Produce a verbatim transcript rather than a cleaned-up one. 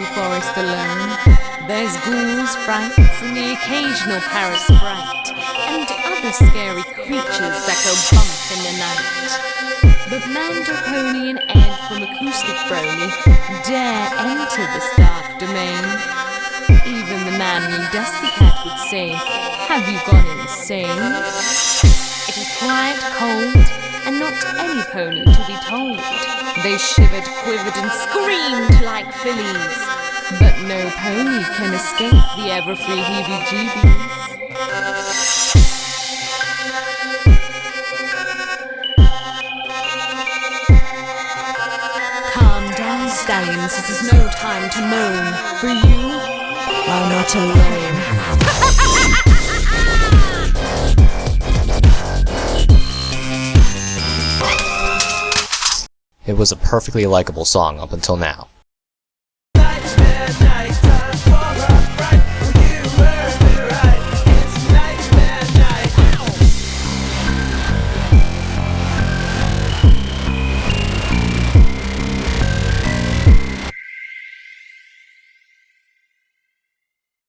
New Forest alone. There's ghouls, frights, and the occasional parasprite, and other scary creatures that go bump in the night. But Mando, Pony, and Ed from Acoustic Brony dare enter this dark domain. Even the manly Dusty Cat would say, "Have you gone insane?" It is quiet, cold, and not any pony to be told. They shivered, quivered, and screamed like fillies, but no pony can escape the ever-free heebie-jeebies. Calm down, stallions, this is no time to moan, for you are not alone. It was a perfectly likable song up until now.